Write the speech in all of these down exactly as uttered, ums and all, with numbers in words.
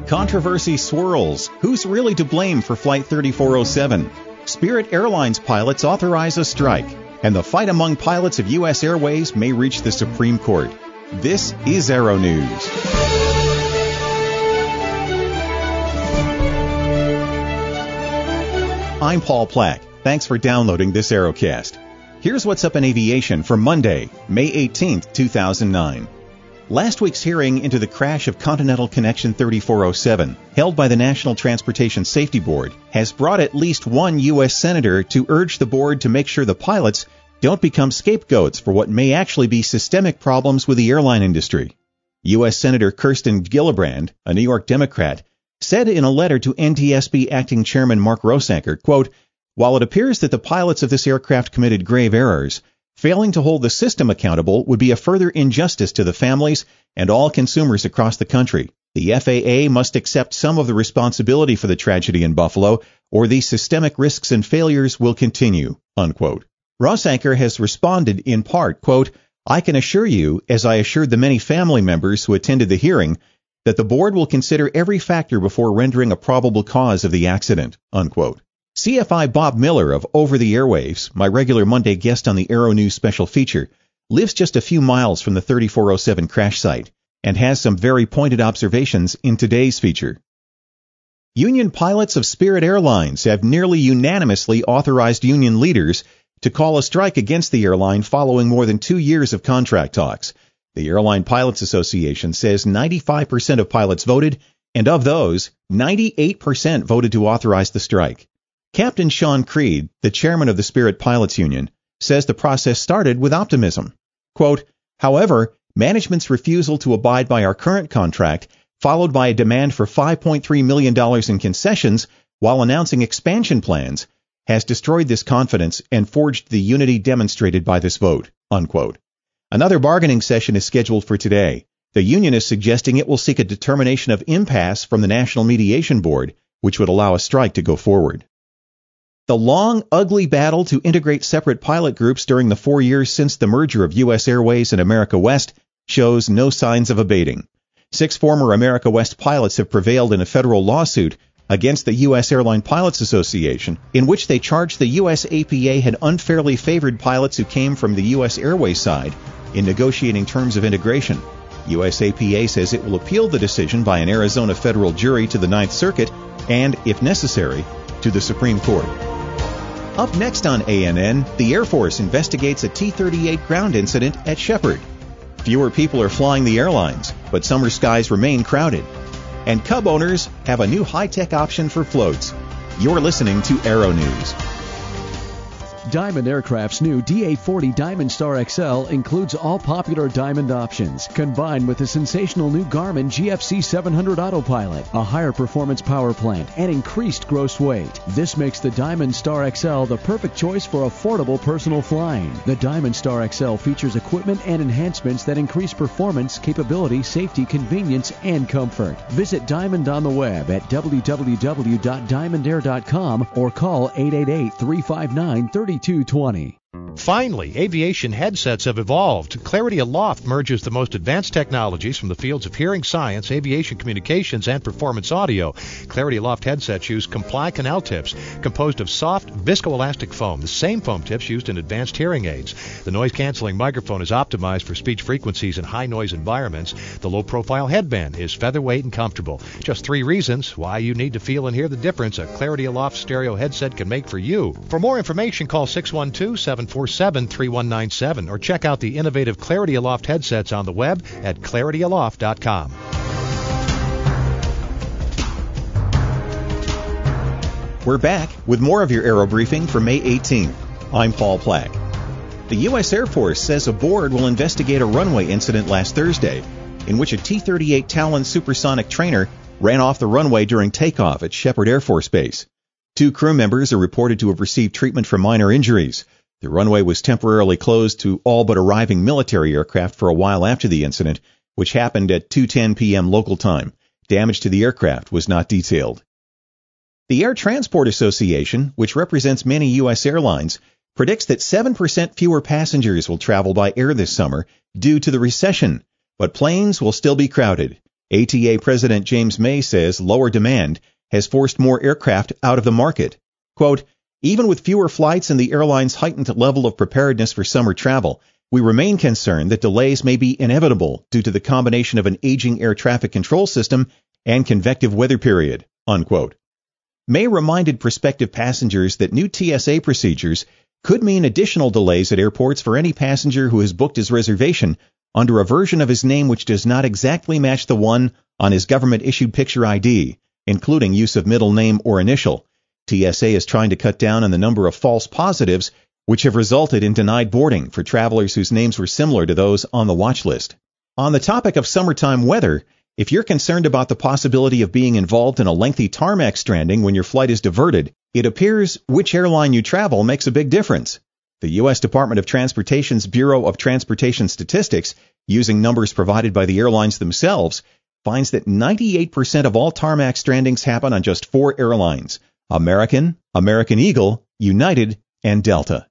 Controversy swirls. Who's really to blame for Flight thirty-four oh seven? Spirit Airlines pilots authorize a strike, and the fight among pilots of U S Airways may reach the Supreme Court. This is Aero News. I'm Paul Plack. Thanks for downloading this Aerocast. Here's what's up in aviation for Monday, May eighteenth, two thousand nine. Last week's hearing into the crash of Continental Connection thirty-four oh seven, held by the National Transportation Safety Board, has brought at least one U S senator to urge the board to make sure the pilots don't become scapegoats for what may actually be systemic problems with the airline industry. U S Senator Kirsten Gillibrand, a New York Democrat, said in a letter to N T S B Acting Chairman Mark Rosanker, quote, "While it appears that the pilots of this aircraft committed grave errors, failing to hold the system accountable would be a further injustice to the families and all consumers across the country. The F A A must accept some of the responsibility for the tragedy in Buffalo, or these systemic risks and failures will continue," unquote. Rosanker has responded in part, quote, "I can assure you, as I assured the many family members who attended the hearing, that the board will consider every factor before rendering a probable cause of the accident," unquote. C F I Bob Miller of Over the Airwaves, my regular Monday guest on the Aero News special feature, lives just a few miles from the thirty-four oh seven crash site and has some very pointed observations in today's feature. Union pilots of Spirit Airlines have nearly unanimously authorized union leaders to call a strike against the airline following more than two years of contract talks. The Airline Pilots Association says ninety-five percent of pilots voted, and of those, ninety-eight percent voted to authorize the strike. Captain Sean Creed, the chairman of the Spirit Pilots Union, says the process started with optimism. Quote, "However, management's refusal to abide by our current contract, followed by a demand for five point three million dollars in concessions while announcing expansion plans, has destroyed this confidence and forged the unity demonstrated by this vote," unquote. Another bargaining session is scheduled for today. The union is suggesting it will seek a determination of impasse from the National Mediation Board, which would allow a strike to go forward. The long, ugly battle to integrate separate pilot groups during the four years since the merger of U S Airways and America West shows no signs of abating. Six former America West pilots have prevailed in a federal lawsuit against the U S Airline Pilots Association, in which they charged the U S A P A had unfairly favored pilots who came from the U S Airways side in negotiating terms of integration. U S A P A says it will appeal the decision by an Arizona federal jury to the Ninth Circuit and, if necessary, to the Supreme Court. Up next on A N N, the Air Force investigates a T thirty-eight ground incident at Sheppard. Fewer people are flying the airlines, but summer skies remain crowded. And Cub owners have a new high-tech option for floats. You're listening to Aero News. Diamond Aircraft's new D A forty Diamond Star X L includes all popular Diamond options, combined with the sensational new Garmin G F C seven hundred Autopilot, a higher performance power plant, and increased gross weight. This makes the Diamond Star X L the perfect choice for affordable personal flying. The Diamond Star X L features equipment and enhancements that increase performance, capability, safety, convenience, and comfort. Visit Diamond on the web at w w w dot diamond air dot com or call eight eight eight, three five nine, three two two zero. Finally, aviation headsets have evolved. Clarity Aloft merges the most advanced technologies from the fields of hearing science, aviation communications, and performance audio. Clarity Aloft headsets use Comply canal tips composed of soft, viscoelastic foam, the same foam tips used in advanced hearing aids. The noise-canceling microphone is optimized for speech frequencies in high-noise environments. The low-profile headband is featherweight and comfortable. Just three reasons why you need to feel and hear the difference a Clarity Aloft stereo headset can make for you. For more information, call six one two, seven four seven, three one nine seven or check out the innovative Clarity Aloft headsets on the web at clarity aloft dot com. We're back with more of your Aero Briefing for May eighteenth. I'm Paul Plack. The U S Air Force says a board will investigate a runway incident last Thursday in which a T thirty-eight Talon supersonic trainer ran off the runway during takeoff at Sheppard Air Force Base. Two crew members are reported to have received treatment for minor injuries. The runway was temporarily closed to all but arriving military aircraft for a while after the incident, which happened at two ten p.m. local time. Damage to the aircraft was not detailed. The Air Transport Association, which represents many U S airlines, predicts that seven percent fewer passengers will travel by air this summer due to the recession, but planes will still be crowded. A T A President James May says lower demand has forced more aircraft out of the market. Quote, even with fewer flights and the airline's heightened level of preparedness for summer travel, we remain concerned that delays may be inevitable due to the combination of an aging air traffic control system and convective weather period, unquote. May reminded prospective passengers that new T S A procedures could mean additional delays at airports for any passenger who has booked his reservation under a version of his name which does not exactly match the one on his government-issued picture I D, including use of middle name or initial. T S A is trying to cut down on the number of false positives which have resulted in denied boarding for travelers whose names were similar to those on the watch list. On the topic of summertime weather, if you're concerned about the possibility of being involved in a lengthy tarmac stranding when your flight is diverted, it appears which airline you travel makes a big difference. The U S Department of Transportation's Bureau of Transportation Statistics, using numbers provided by the airlines themselves, finds that ninety-eight percent of all tarmac strandings happen on just four airlines: American, American Eagle, United, and Delta.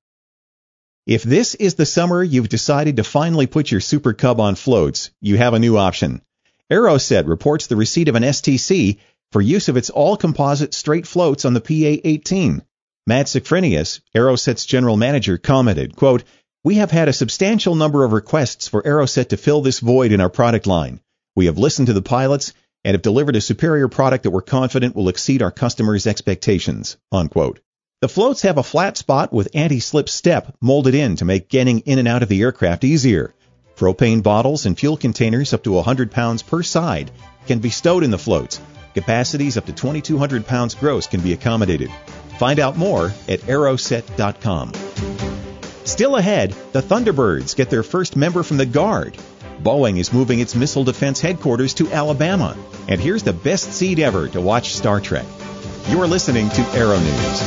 If this is the summer you've decided to finally put your Super Cub on floats, you have a new option. Aeroset reports the receipt of an S T C for use of its all-composite straight floats on the P A eighteen. Matt Sifrinius, Aeroset's general manager, commented, quote, we have had a substantial number of requests for Aeroset to fill this void in our product line. We have listened to the pilots and have delivered a superior product that we're confident will exceed our customers' expectations, unquote. The floats have a flat spot with anti-slip step molded in to make getting in and out of the aircraft easier. Propane bottles and fuel containers up to one hundred pounds per side can be stowed in the floats. Capacities up to twenty-two hundred pounds gross can be accommodated. Find out more at aeroset dot com. Still ahead, the Thunderbirds get their first member from the Guard. Boeing is moving its missile defense headquarters to Alabama. And here's the best seat ever to watch Star Trek. You're listening to Aero News.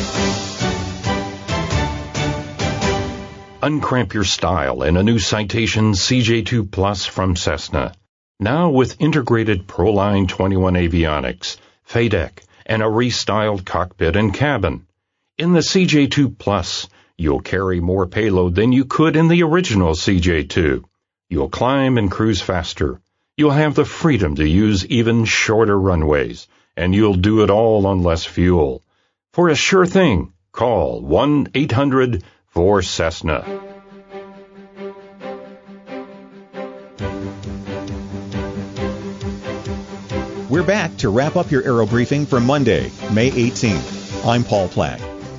Uncramp your style in a new Citation C J two Plus from Cessna. Now with integrated Proline twenty-one avionics, F A D E C, and a restyled cockpit and cabin. In the C J two Plus, you'll carry more payload than you could in the original C J two. You'll climb and cruise faster. You'll have the freedom to use even shorter runways, and you'll do it all on less fuel. For a sure thing, call one eight hundred four Cessna. We're back to wrap up your Aero Briefing for Monday, May eighteenth. I'm Paul Plack.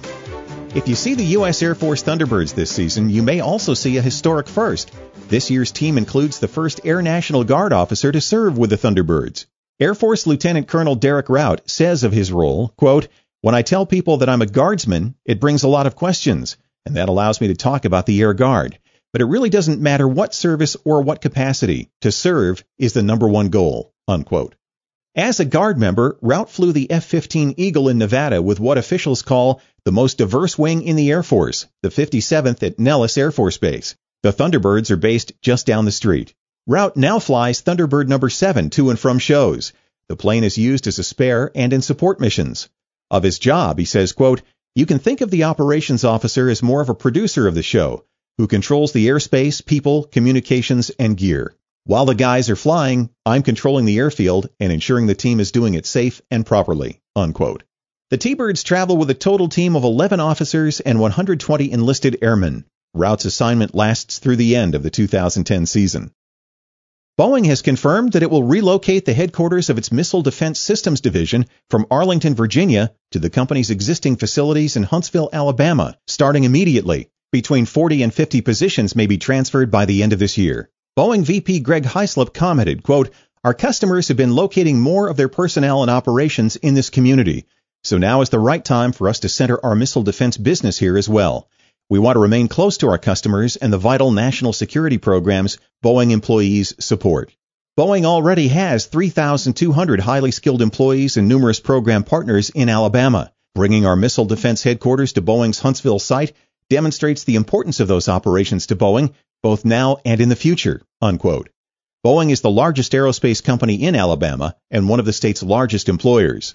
If you see the U S Air Force Thunderbirds this season, you may also see a historic first. This year's team includes the first Air National Guard officer to serve with the Thunderbirds. Air Force Lieutenant Colonel Derek Rout says of his role, quote, when I tell people that I'm a guardsman, it brings a lot of questions, and that allows me to talk about the Air Guard. But it really doesn't matter what service or what capacity. To serve is the number one goal, unquote. As a Guard member, Rout flew the F fifteen Eagle in Nevada with what officials call the most diverse wing in the Air Force, the fifty-seventh at Nellis Air Force Base. The Thunderbirds are based just down the street. Rout now flies Thunderbird number seven to and from shows. The plane is used as a spare and in support missions. Of his job, he says, quote, you can think of the operations officer as more of a producer of the show, who controls the airspace, people, communications, and gear. While the guys are flying, I'm controlling the airfield and ensuring the team is doing it safe and properly, unquote. The T-Birds travel with a total team of eleven officers and one hundred twenty enlisted airmen. Rout's assignment lasts through the end of the two thousand ten season. Boeing has confirmed that it will relocate the headquarters of its Missile Defense Systems Division from Arlington, Virginia, to the company's existing facilities in Huntsville, Alabama, starting immediately. Between forty and fifty positions may be transferred by the end of this year. Boeing V P Greg Hyslop commented, quote, our customers have been locating more of their personnel and operations in this community, so now is the right time for us to center our missile defense business here as well. We want to remain close to our customers and the vital national security programs Boeing employees support. Boeing already has three thousand two hundred highly skilled employees and numerous program partners in Alabama. Bringing our missile defense headquarters to Boeing's Huntsville site demonstrates the importance of those operations to Boeing, both now and in the future, unquote. Boeing is the largest aerospace company in Alabama and one of the state's largest employers.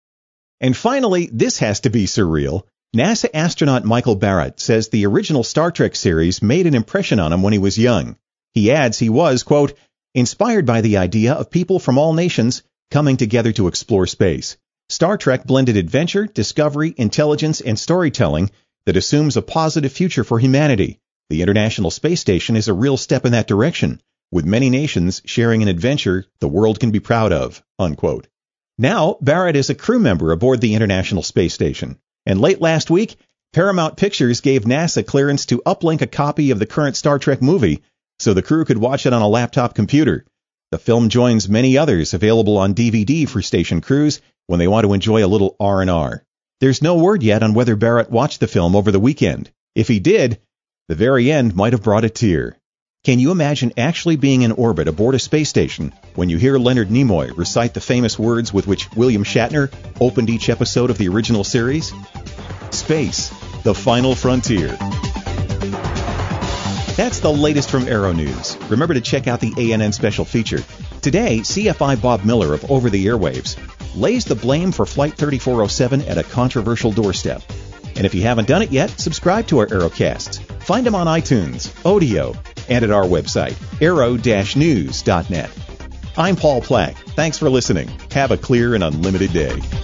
And finally, this has to be surreal. NASA astronaut Michael Barrett says the original Star Trek series made an impression on him when he was young. He adds he was, quote, inspired by the idea of people from all nations coming together to explore space. Star Trek blended adventure, discovery, intelligence, and storytelling that assumes a positive future for humanity. The International Space Station is a real step in that direction, with many nations sharing an adventure the world can be proud of." Unquote. Now, Barrett is a crew member aboard the International Space Station. And late last week, Paramount Pictures gave NASA clearance to uplink a copy of the current Star Trek movie so the crew could watch it on a laptop computer. The film joins many others available on D V D for station crews when they want to enjoy a little R and R. There's no word yet on whether Barrett watched the film over the weekend. If he did, the very end might have brought a tear. Can you imagine actually being in orbit aboard a space station when you hear Leonard Nimoy recite the famous words with which William Shatner opened each episode of the original series? Space, the final frontier. That's the latest from Aero News. Remember to check out the A N N special feature. Today, C F I Bob Miller of Over the Airwaves lays the blame for Flight thirty-four oh seven at a controversial doorstep. And if you haven't done it yet, subscribe to our Aerocasts. Find them on iTunes, Odeo, and at our website, aero dash news dot net. I'm Paul Plack. Thanks for listening. Have a clear and unlimited day.